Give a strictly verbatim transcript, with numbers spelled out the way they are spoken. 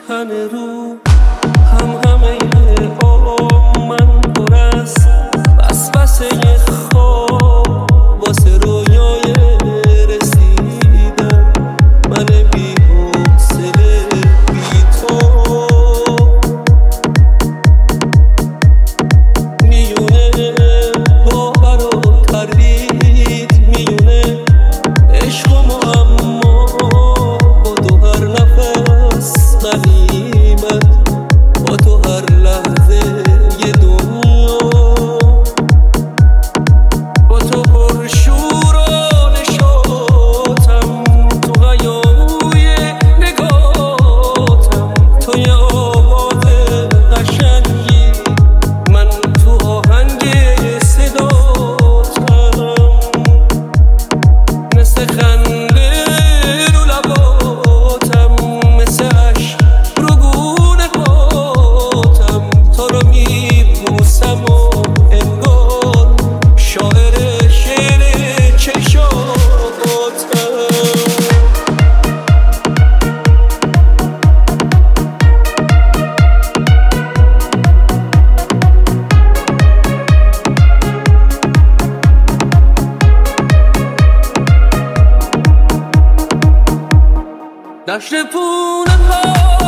تن رو هم همه آم من پر است وسوسه خواب واسه رویای رسیدن من بی حوصله بی تو میونه باور و تردید میونه عشق و معما با تو هر نفس غنیمت با تو هر لحظه یه دنیا با تو پرشور و نشاطم تو هیاهوی نگاتم تو یه آواز قشنگی من تو آهنگ صداتم مثل خنده رو لباتم مثل عشق رو گونه پاتم تو رو میبوسم و انگار شاعر شعر چشاتم دشت پونه ها